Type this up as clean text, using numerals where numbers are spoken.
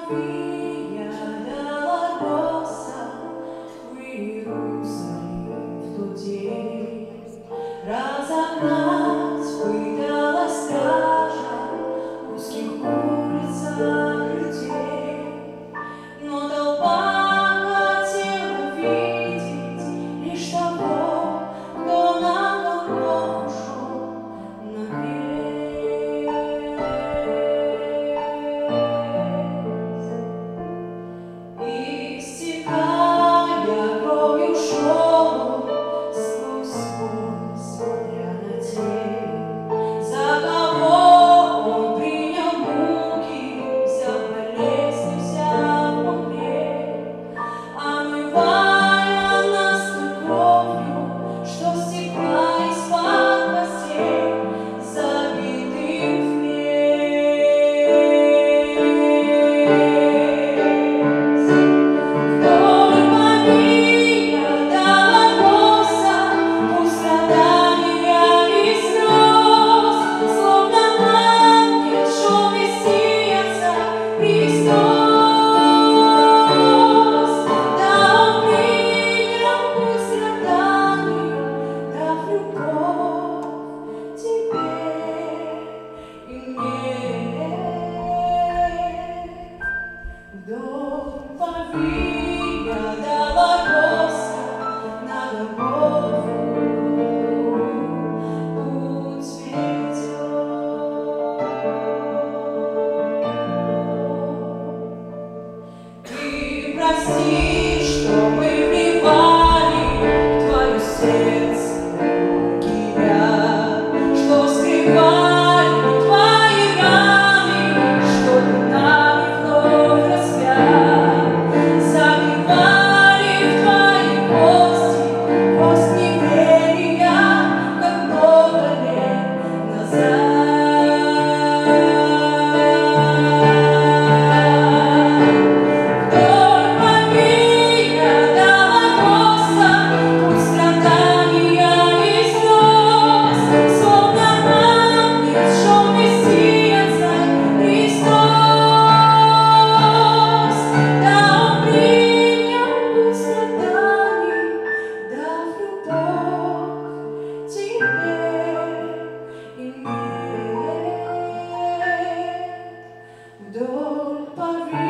Via Dolorosa в Иерусалим в тот день. Разогнать пыталась стража в узких улицах людей, но толпа хотела видеть лишь того, кто на Голгофу шел на крест. Истекая кровью шел сквозь боль, смотря на тех, за кого он принял муки, взял болезнь, взял грех, омывая нас той кровью, что стекла из-под костей, забитых в Via Dolorosa на Голгофу путь ведет. Ты прости, что мы вливали в твое сердце тебя, что скрывали твои раны, что ты нами вновь распят. Забивали в твои кость неверия, как много лет назад. Вдоль по Вия Долороса путь страдания и слез, словно ангел шел Мессия, Царь Христос. Да Он принял путь страданий, дав любовь тебе и мне. Вдоль по